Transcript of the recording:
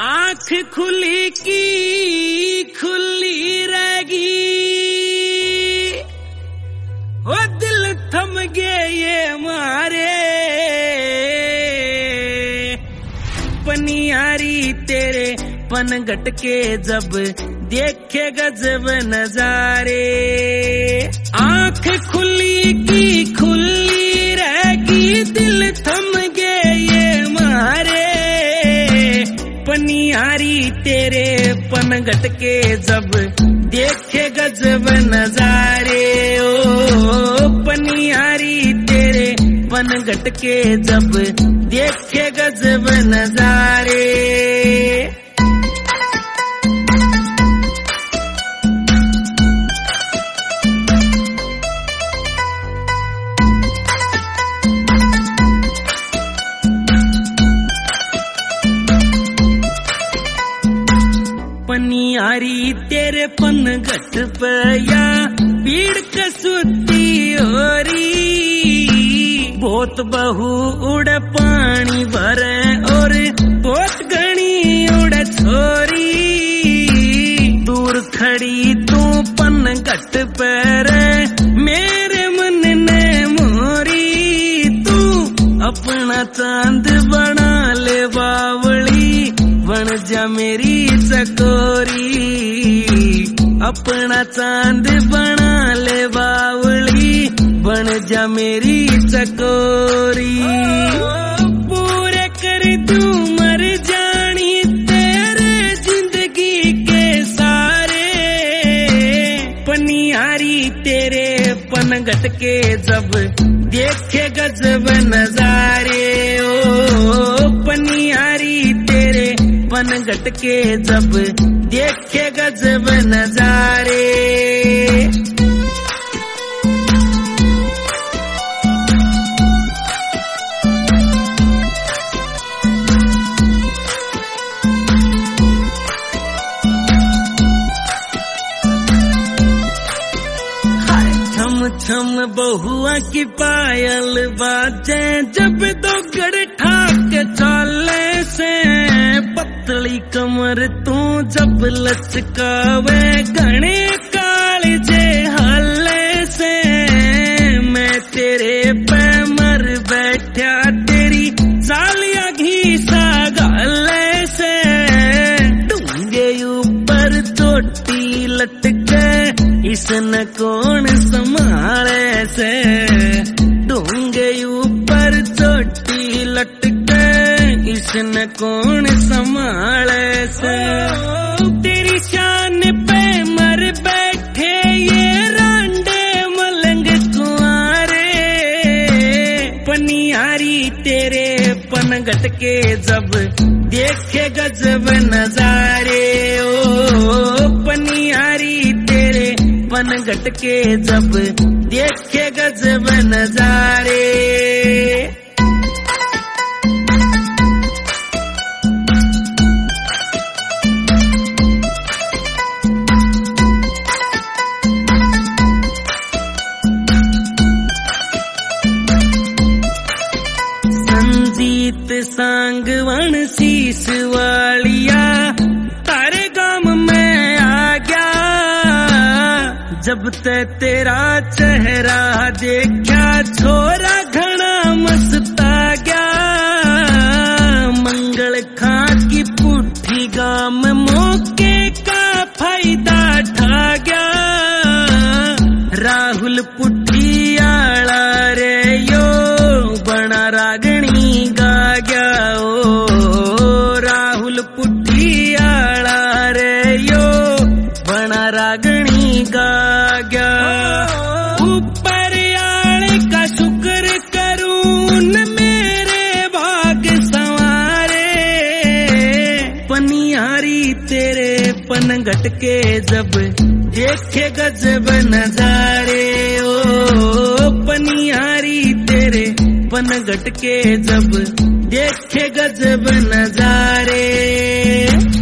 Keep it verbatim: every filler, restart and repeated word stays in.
आंख खुली की खुली रहेगी, वो दिल थम गए ये मारे। पनियारी तेरे पनघट के जब देखे गजब नजारे। आंख खुली की खुली रहेगी, दिल थम गए ये मारे। पनियारी तेरे पनघट के जब देखे गजब नजारे। ओ पनियारी तेरे पनघट के जब देखे गजब नजारे। पनियारी तेरे पनघट पे या पीड़ कसुती होरी। बहुत बहू उड़ पानी भरे और बहुत घनी उड़ छोरी। दूर खड़ी तू पनघट पर मेरे मन ने मोरी। तू अपना चांद बना ले बावली, बन जा मेरी चकोरी। अपना चांद बना ले बावली, बन जा मेरी चकोरी। पूरे कर दूं मर जानी तेरे जिंदगी के सारे। पनियारी तेरे पनघट के जब देखे गजब नजारे। ओ पनियारी तेरे पनघट के जब देखे गजब नजारे। छम बहुआ की पायल बाजे, जब दो गड़ ठाक चाले से। पतली कमर तू जब लचकावे, घने काले जे हाले से। मैं तेरे पे मर बैठा, तेरी सालिया घीसा गाले से। डूंगे ऊपर चोटी लटके, इसने कौन संभाले से। डूंगे ऊपर चोटी लटके, इसने कौन संभाले से। तेरी शान पे मर बैठे ये रांडे मलंग कुंवारे। पनियारी तेरे पनघट के जब देखे गजब नजारे। ओ पनियारी तेरे पनघट के जब देखे गजब नजारे। संजीत सांगवन शीश वालिया तारे गांव में आ गया। जब ते तेरा चेहरा देखा, छोरा घना मस्ता गया। मंगल खां की पुट्ठी गांव में मौके का फायदा ठा गया। राहुल पुट्ठी आला रे यो बना रागणी गा गया। ओ राहुल पुट्ठी आला रे यो बना रागणी गा गया। ऊपर आले का शुक्र करूं मेरे भाग संवारे। पनियारी तेरे पनघट के जब देखे गजब नजारे। ओ पनियारी तेरे पनघट के जब देखे गजब नजारे।